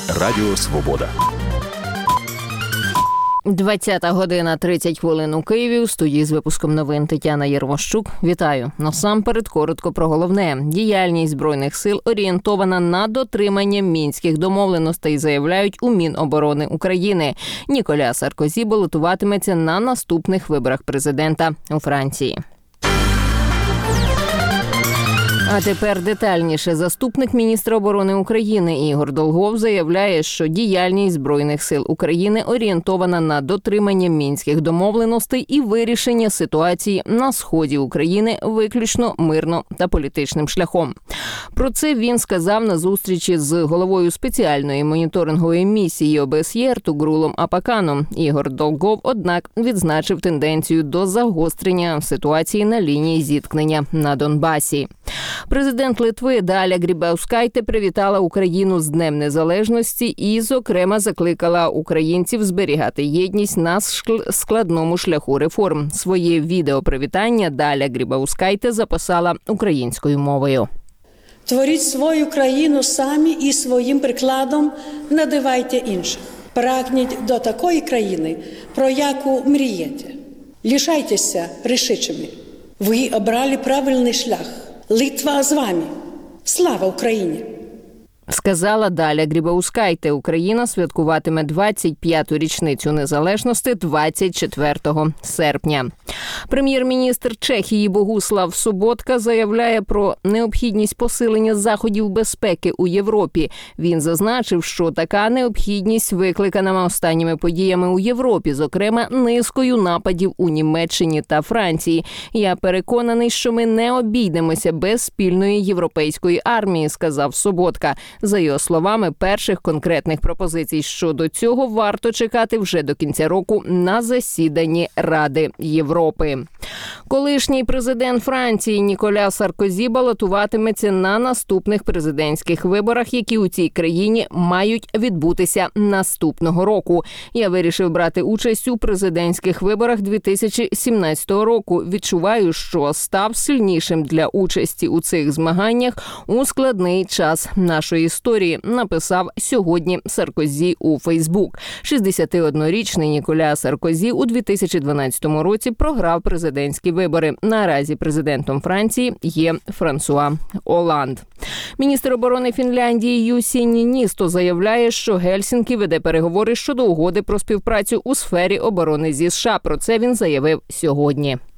Радіо Свобода. 20:30 у Києві. У студії з випуском новин Тетяна Єрмощук. Вітаю. Насамперед коротко про головне. Діяльність Збройних сил орієнтована на дотримання мінських домовленостей, заявляють у Міноборони України. Ніколя Саркозі балотуватиметься на наступних виборах президента у Франції. А тепер детальніше. Заступник міністра оборони України Ігор Долгов заявляє, що діяльність Збройних сил України орієнтована на дотримання мінських домовленостей і вирішення ситуації на сході України виключно мирно та політичним шляхом. Про це він сказав на зустрічі з головою спеціальної моніторингової місії ОБСЄ Ертугрулом Апаканом. Ігор Долгов, однак, відзначив тенденцію до загострення ситуації на лінії зіткнення на Донбасі. Президент Литви Даля Грібаускайте привітала Україну з Днем Незалежності і, зокрема, закликала українців зберігати єдність на складному шляху реформ. Своє відеопривітання Даля Грібаускайте записала українською мовою. Творіть свою країну самі і своїм прикладом надивайте інших. Прагніть до такої країни, про яку мрієте. Лишайтеся рішучими. Ви обрали правильний шлях. Литва з вами. Слава Україні! Сказала Даля Грібаускайте. Україна святкуватиме 25-ту річницю незалежності 24 серпня. Прем'єр-міністр Чехії Богуслав Соботка заявляє про необхідність посилення заходів безпеки у Європі. Він зазначив, що така необхідність викликана останніми подіями у Європі, зокрема низкою нападів у Німеччині та Франції. Я переконаний, що ми не обійдемося без спільної європейської армії, сказав Соботка. За його словами, перших конкретних пропозицій щодо цього варто чекати вже до кінця року на засіданні Ради Європи. Колишній президент Франції Ніколя Саркозі балотуватиметься на наступних президентських виборах, які у цій країні мають відбутися наступного року. Я вирішив брати участь у президентських виборах 2017 року. Відчуваю, що став сильнішим для участі у цих змаганнях у складний час нашої історії, написав сьогодні Саркозі у Фейсбук. 61-річний Ніколя Саркозі у 2012 році програв президентські вибори. Наразі президентом Франції є Франсуа Оланд. Міністр оборони Фінляндії Юсі Ніністо заявляє, що Гельсінкі веде переговори щодо угоди про співпрацю у сфері оборони зі США. Про це він заявив сьогодні.